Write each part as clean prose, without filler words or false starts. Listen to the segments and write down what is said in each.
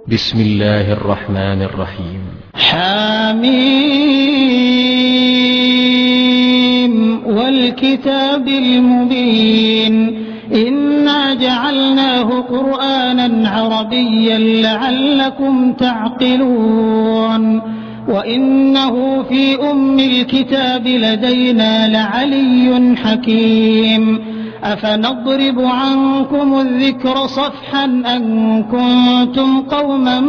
بسم الله الرحمن الرحيم. حميم والكتاب المبين إنا جعلناه قرآنا عربيا لعلكم تعقلون وإنه في أم الكتاب لدينا لعلي حكيم أفنضرب عنكم الذكر صفحا أن كنتم قوما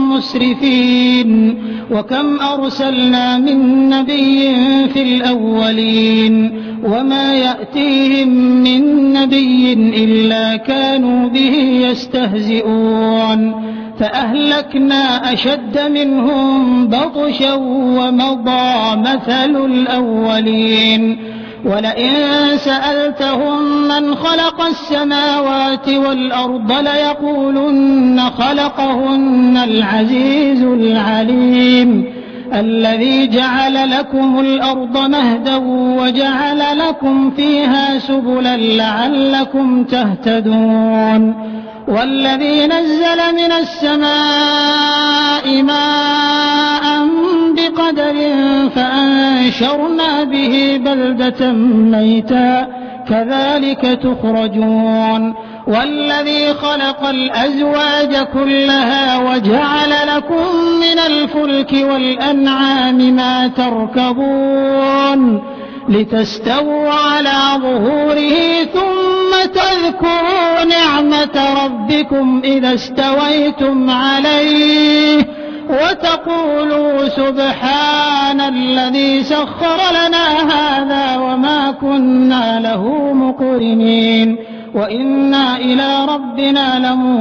مسرفين وكم أرسلنا من نبي في الأولين وما يأتيهم من نبي إلا كانوا به يستهزئون فأهلكنا أشد منهم بطشا ومضى مثل الأولين ولئن سألتهم من خلق السماوات والأرض ليقولن خلقهن العزيز العليم الذي جعل لكم الأرض مهدا وجعل لكم فيها سبلا لعلكم تهتدون والذي نزل من السماء ماء بقدر فأنشرنا به بلدة ميتا كذلك تخرجون والذي خلق الأزواج كلها وجعل لكم من الفلك والأنعام ما تركبون لتستووا على ظهوره ثم تذكروا نعمة ربكم إذا استويتم عليه وتقولوا سبحان الذي سخر لنا هذا وما كنا له مقرنين وإنا إلى ربنا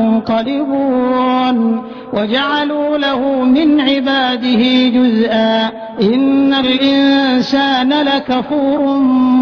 لمنقلبون وجعلوا له من عباده جزءا إن الإنسان لكفور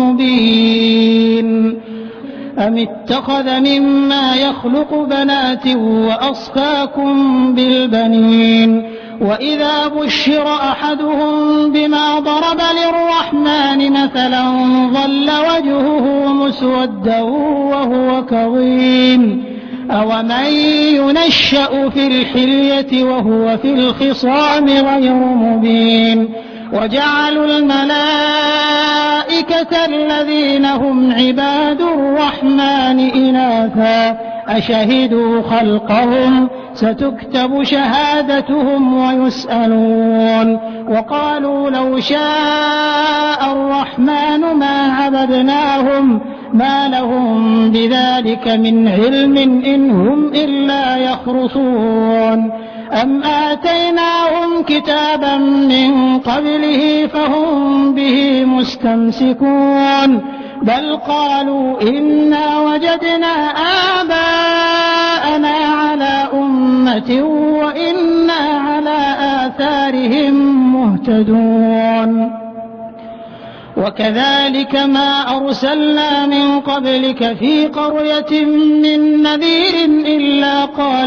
مبين أم اتخذ مما يخلق بنات وأصفاكم بالبنين وإذا بشر أحدهم بما ضرب للرحمن مثلا ظل وجهه مسودا وهو كظيم أومن ينشأ في الحلية وهو في الخصام غير مبين وجعلوا الملائكة الذين هم عباد الرحمن إناثا أشهدوا خلقهم ستكتب شهادتهم ويسألون وقالوا لو شاء الرحمن ما عبدناهم ما لهم بذلك من علم إن هم إلا يخرصون أم آتيناهم كتابا من قبله فهم به مستمسكون بل قالوا إنا وجدنا آباءنا على أمة وإنا على آثارهم مهتدون وكذلك ما أرسلنا من قبلك في قرية من نذير إلا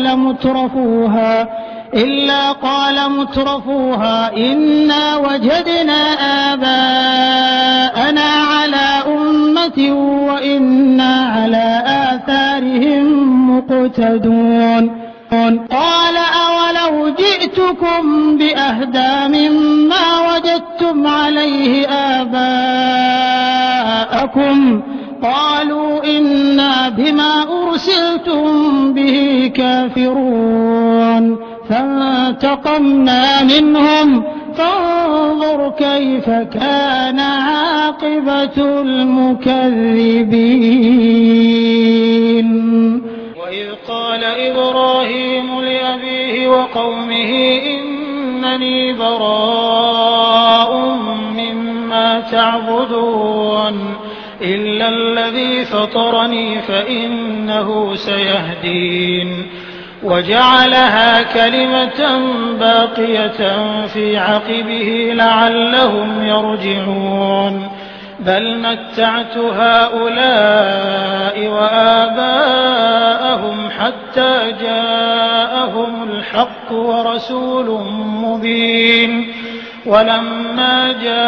قال مترفوها إنا وجدنا آباءنا على أمة وإنا على آثارهم مقتدون قال أولو جئتكم بأهدى مما وجدتم عليه آباءكم قالوا إنا بما أرسلتم به كافرون فانتقمنا منهم فانظر كيف كان عاقبة المكذبين وإذ قال إبراهيم لأبيه وقومه إنني براء مما تعبدون إلا الذي فطرني فإنه سيهدين وجعلها كلمة باقية في عقبه لعلهم يرجعون بل متعت هؤلاء وآباءهم حتى جاءهم الحق ورسول مبين ولما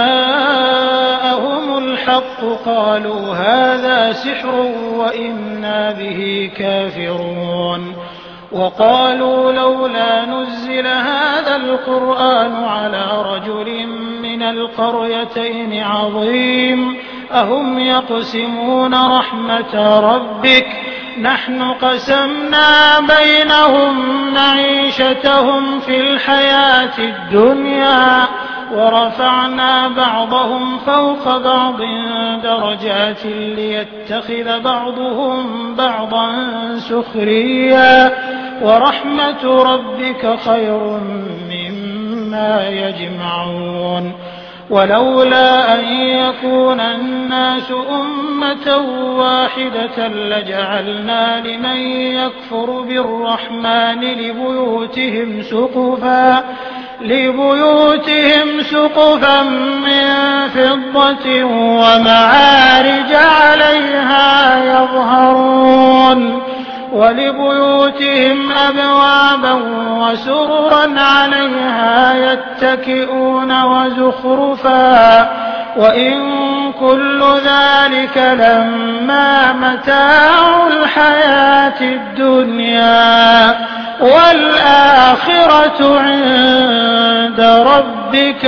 جاءهم الحق قالوا هذا سحر وإنا به كافرون وقالوا لولا نزل هذا القرآن على رجل من القريتين عظيم أهم يقسمون رحمة ربك نحن قسمنا بينهم معيشتهم في الحياة الدنيا ورفعنا بعضهم فوق بعض درجات ليتخذ بعضهم بعضا سخريا ورحمة ربك خير مما يجمعون ولولا أن يكون الناس أمة واحدة لجعلنا لمن يكفر بالرحمن لبيوتهم سقفا من فضة ومعارج عليها يظهرون ولبيوتهم أبوابا وسررا عليها يتكئون وزخرفا وإن كل ذلك لما متاع الحياة الدنيا والآخرة عند ربك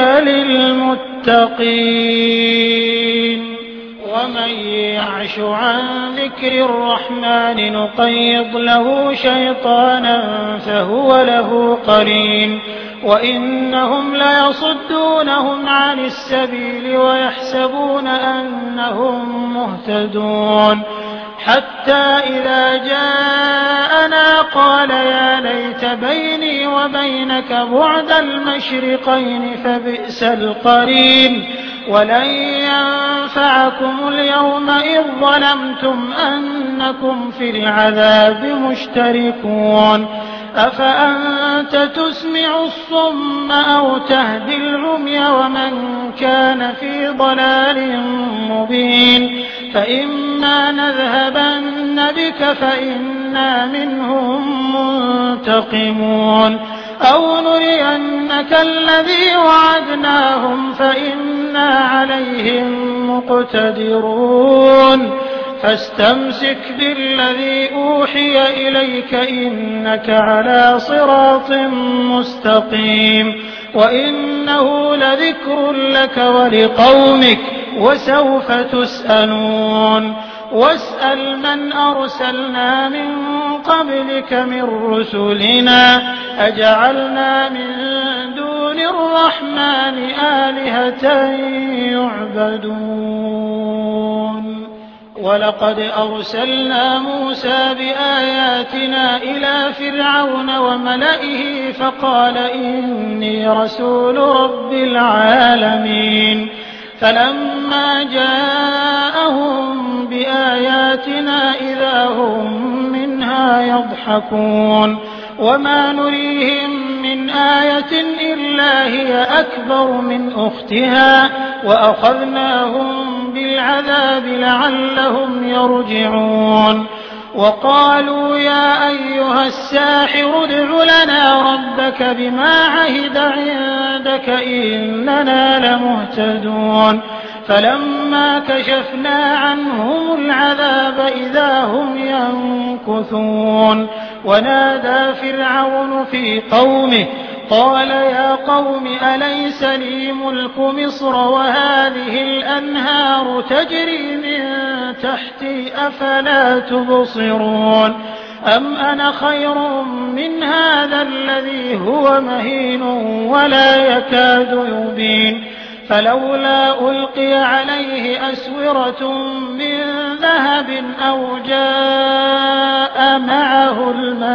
للمتقين ومن يعش عن ذكر الرحمن نقيض له شيطانا فهو له قرين وإنهم ليصدونهم عن السبيل ويحسبون أنهم مهتدون حتى إذا جاءنا قال يا ليت بيني وبينك بعد المشرقين فبئس القرين ولن ينفعكم اليوم إذ ظلمتم أنكم في العذاب مشتركون أفأنت تسمع الصم أو تهدي العمي ومن كان في ضلال مبين فإما نذهبن بك فإنا منهم منتقمون أو نرينك الذي وعدناهم فإنا عليهم مقتدرون فاستمسك بالذي أوحي إليك إنك على صراط مستقيم وإنه لذكر لك ولقومك وسوف تسألون واسأل من أرسلنا من قبلك من رسلنا أجعلنا من دون الرحمن آلهة يعبدون ولقد أرسلنا موسى بآياتنا إلى فرعون وملئه فقال إني رسول رب العالمين فلما جاءهم بآياتنا إذا هم منها يضحكون وما نريهم من آية إلا هي أكبر من أختها وأخذناهم بالعذاب لعلهم يرجعون وقالوا يا أيها الساحر ادع لنا ربك بما عهد عندك إننا لمهتدون فلما كشفنا عنهم العذاب إذا هم ينكثون ونادى فرعون في قومه قال يا قوم أليس لي ملك مصر وهذه الأنهار تجري من تحتي أفلا تبصرون أم أنا خير من هذا الذي هو مهين ولا يكاد يبين فلولا ألقي عليه أسورة من ذهب أو جاء معه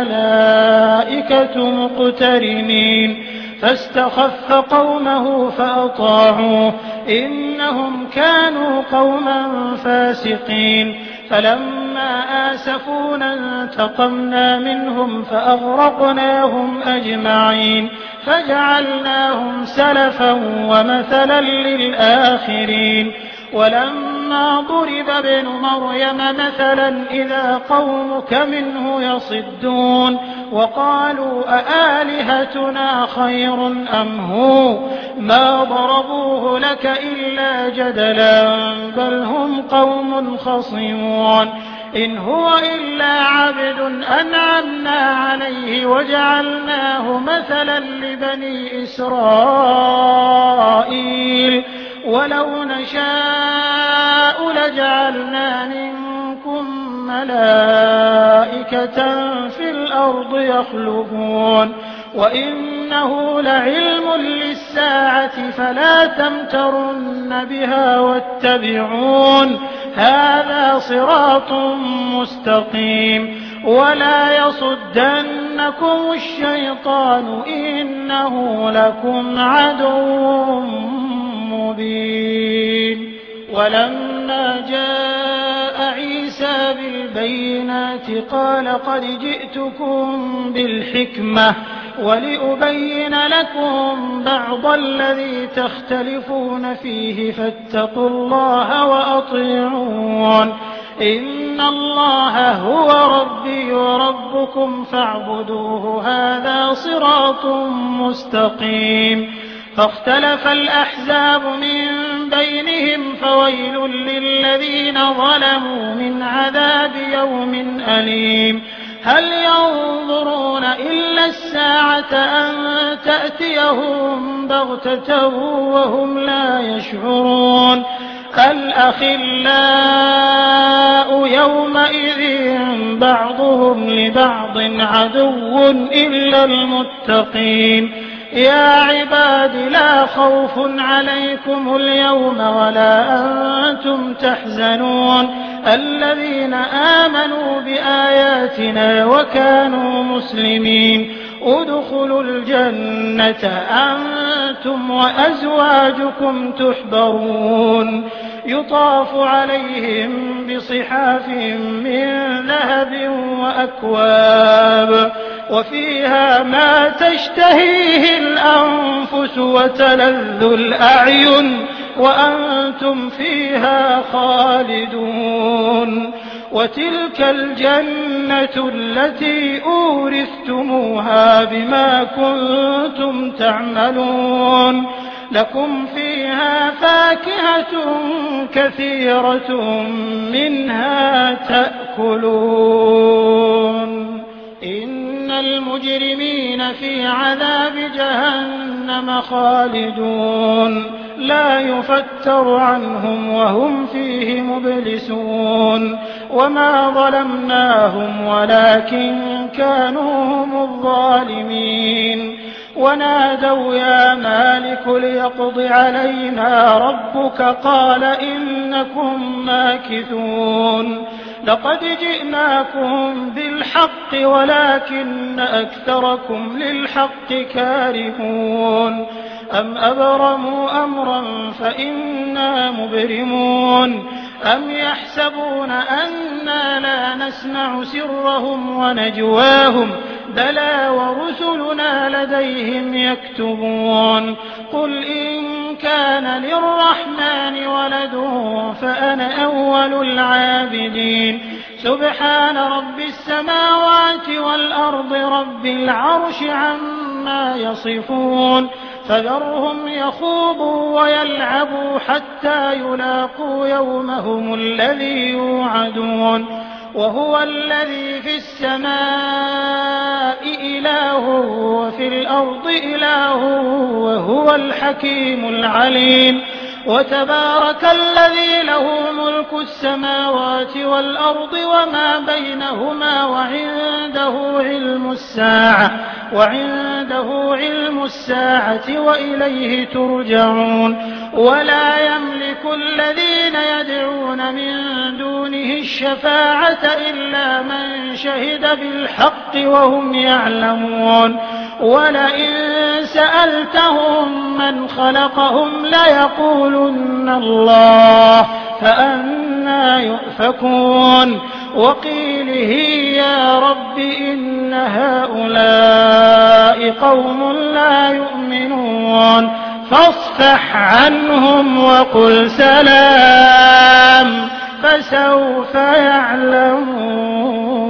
الملائكة مقترنين فاستخف قومه فأطاعوه إنهم كانوا قوما فاسقين فلما آسفونا انتقمنا منهم فأغرقناهم أجمعين فجعلناهم سلفا ومثلا للآخرين ولما ضرب ابن مريم مثلا إذا قومك منه يصدون وقالوا أآلهتنا خير أم هو ما ضربوه لك إلا جدلا بل هم قوم خصمون إن هو إلا عبد أنعمنا عليه وجعلناه مثلا لبني إسرائيل ولو نشاء لجعلنا منكم ملائكة في الأرض يخلفون وإنه لعلم للساعة فلا تمترن بها واتبعون هذا صراط مستقيم ولا يصدنكم الشيطان إنه لكم عدو مبين ولما جاء عيسى بالبينات قال قد جئتكم بالحكمة ولأبين لكم بعض الذي تختلفون فيه فاتقوا الله وأطيعون إن الله هو ربي وربكم فاعبدوه هذا صراط مستقيم فاختلف الأحزاب من بينهم فويل للذين ظلموا من عذاب يوم أليم هل ينظرون إلا الساعة أن تأتيهم بغتة وهم لا يشعرون الأخلاء يومئذ بعضهم لبعض عدو إلا المتقين يا عباد لا خوف عليكم اليوم ولا أنتم تحزنون الذين آمنوا بآياتنا وكانوا مسلمين ادخلوا الجنة أنتم وأزواجكم تحبرون يطاف عليهم بصحاف من ذهب وأكواب وفيها ما تشتهيه الأنفس وتلذ الأعين وأنتم فيها خالدون وتلك الجنة التي أورثتموها بما كنتم تعملون لكم فيها فاكهة كثيرة منها تأكلون إن المجرمين في عذاب جهنم خالدون لا يفتر عنهم وهم فيه مبلسون وما ظلمناهم ولكن كانوا هم الظالمين ونادوا يا مالك ليقض علينا ربك قال إنكم ماكثون لقد جئناكم بالحق ولكن أكثركم للحق كارهون أم أبرموا أمرا فإنا مبرمون أم يحسبون أنا لا نسمع سرهم ونجواهم بلى ورسلنا لديهم يكتبون قل إن كان للرحمن ولد فأنا أول العابدين سبحان رب السماوات والأرض رب العرش عما يصفون فذرهم يخوضوا ويلعبوا حتى يلاقوا يومهم الذي يوعدون وهو الذي في السماء إله وفي الأرض إله وهو الحكيم العليم وتبارك الذي له ملك السماوات والأرض وما بينهما وعنده علم الساعة وإليه ترجعون ولا يملك الذين يدعون من دونه الشفاعة إلا من شهد بالحق وهم يعلمون ولئن سألتهم من خلقهم ليقولن الله فأنى يؤفكون وقيله يا رب إن هؤلاء قوم لا يؤمنون فاصفح عنهم وقل سلام فسوف يعلمون